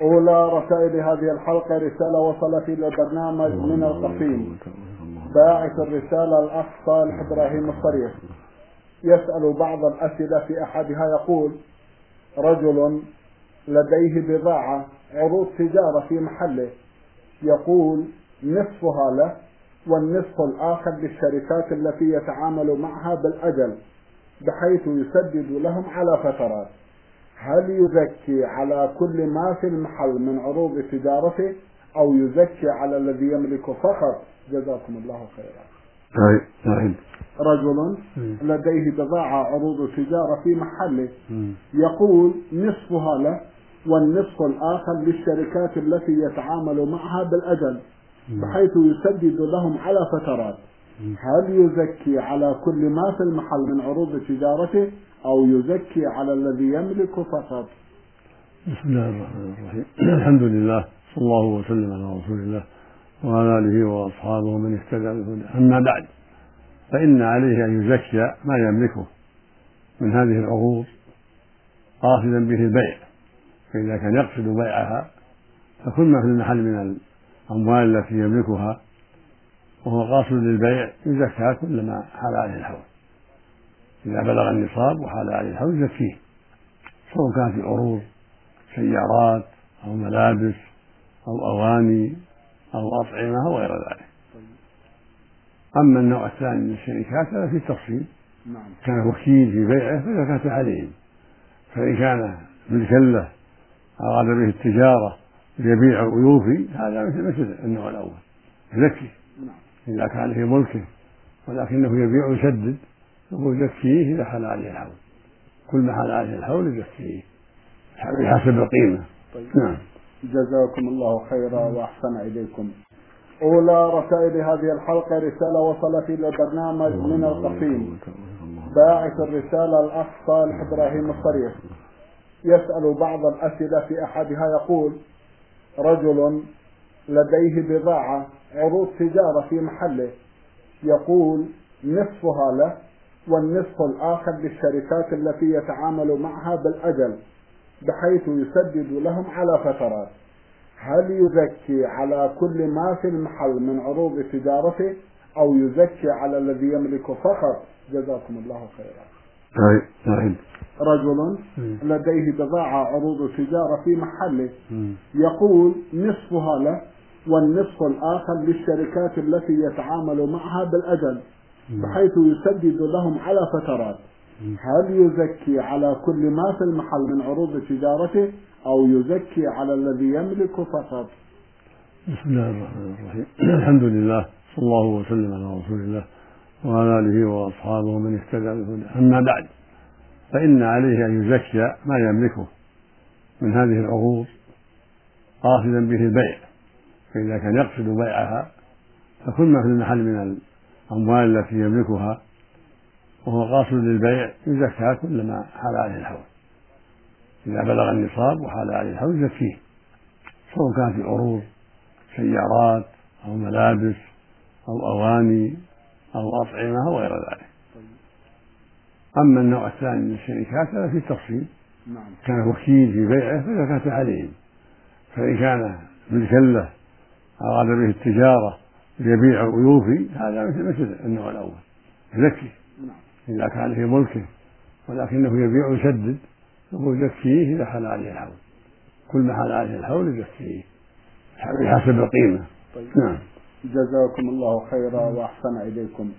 أولى رسائل هذه الحلقة رسالة وصلت إلى البرنامج من القصيم. باعث الرسالة الأخ صالح إبراهيم الصريح يسأل بعض الأسئلة، في أحدها يقول: رجل لديه بضاعة عروض تجارة في محله، يقول نصفها له والنصف الآخر للشركات التي يتعامل معها بالأجل، بحيث يسدد لهم على فترات. هل يزكي على كل ما في المحل من عروض تجارته أو يزكي على الذي يملكه فقط؟ جزاكم الله خيرا. رجل لديه بضاعة عروض تجارة في محله، يقول نصفها له والنصف الآخر للشركات التي يتعامل معها بالأجل، بحيث يسدد لهم على فترات. هل يزكي على كل ما في المحل من عروض تجارته أو يزكي على الذي يملك فقط؟ بسم الله الرحمن الرحيم. الحمد لله، صلى الله وسلم على رسول الله وعلى آله وأصحابه من اهتدى بهداه. أما بعد، فإن عليه أن يزكي ما يملكه من هذه العروض قاصدا به البيع، فإذا كان يقصد بيعها فكل ما في المحل من الأموال التي يملكها وهو قاصد للبيع يزكى كل ما حال عليه الحول. إذا بلغ النصاب وحال عليه الحول يزكيه، سواء كانت العروض سيارات أو ملابس أو أواني أو أطعمة أو غير ذلك. أما النوع الثاني من الشركات هذا في تفصيل، كان وكيل في بيعه فزكاة عليهم، فإن كان ملكا له أراد به التجارة يبيع ويوفي هذا مثل النوع الأول يزكي. إذا كان في ملكه ولكنه يبيع ويسدد فهو يزكيه إذا حال عليه الحول، كل ما حال عليه الحول يزكيه بحسب القيمة. نعم. جزاكم الله خيرا وأحسن إليكم. أولى رسائل هذه الحلقة رسالة وصلت إلى البرنامج من القصيم. باعث الرسالة الأخ صالح إبراهيم الصريح يسأل بعض الأسئلة، في أحدها يقول: رجل لديه بضاعة عروض تجارة في محله، يقول نصفها له والنصف الآخر للشركات التي يتعامل معها بالأجل، بحيث يسدد لهم على فترات. هل يزكي على كل ما في المحل من عروض تجارته أو يزكي على الذي يملك فقط؟ جزاكم الله خيرا. رجل لديه بضاعة عروض تجارة في محله، يقول نصفها له والنصف الآخر للشركات التي يتعامل معها بالأجل، بحيث يسدد لهم على فترات. هل يزكي على كل ما في المحل من عروض تجارته أو يزكي على الذي يملك فقط؟ بسم الله الرحمن الرحيم. الحمد لله، صلى الله وسلم على رسول الله وعلى آله وأصحابه من اهتدى بهداه. أما بعد، فإن عليه أن يزكي ما يملكه من هذه العروض قاصدا به البيع، فإذا كان يقصد بيعها فكل ما في المحل من الأموال التي يملكها وهو قاصد للبيع يزكى كل ما حال عليه الحول. إذا بلغ النصاب وحال عليه الحول يزكيه، سواء كانت العروض سيارات أو ملابس أو أواني أو أطعمة أو غير ذلك. أما النوع الثاني من الشركات هذا في تفصيل، كان وكيل في بيعه فزكاة عليهم، فإن كان ملكا له أراد به التجارة يبيع ويوفي هذا مثل النوع الأول يزكي. إذا كان في ملكه ولكنه يبيع ويسدد فهو يزكيه إذا حال عليه الحول، كل ما حال عليه الحول يزكيه بحسب القيمة. نعم. جزاكم الله خيرا وأحسن إليكم.